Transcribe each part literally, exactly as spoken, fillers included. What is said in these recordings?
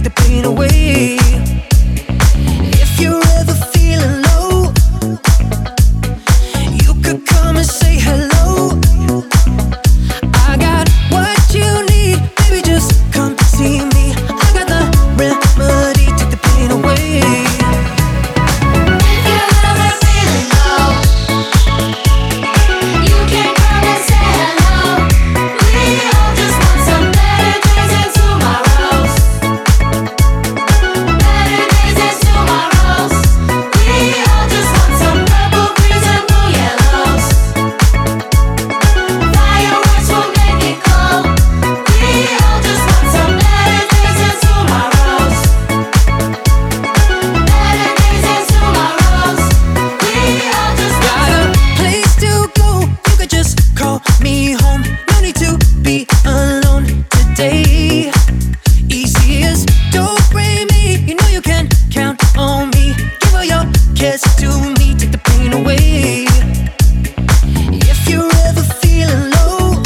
take the pain away. If you're ever feeling low, you could come and say hello. I got what you need, baby, just come see me. I got the remedy, take the pain away. Me home, no need to be alone today. Easy as don't bring me, you know you can count on me. Give all your cares to me, take the pain away. If you're ever feeling low,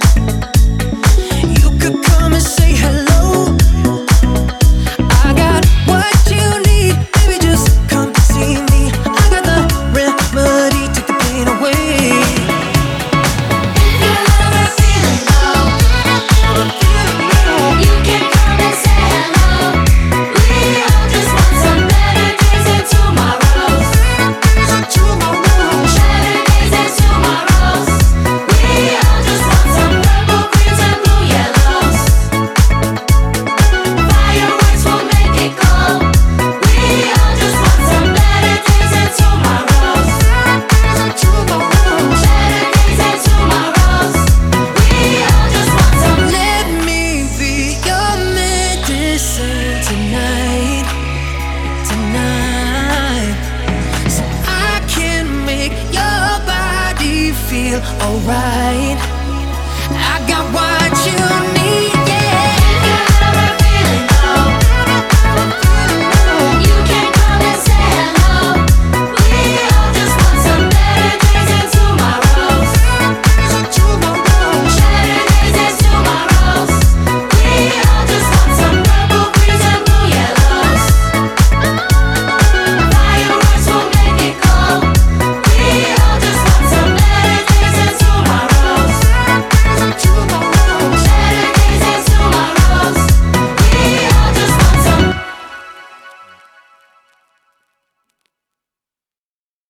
you could come and say hello. I got what you need, baby, just come see me. I got the remedy, take the pain away. Tonight, tonight, so I can make your body feel alright. I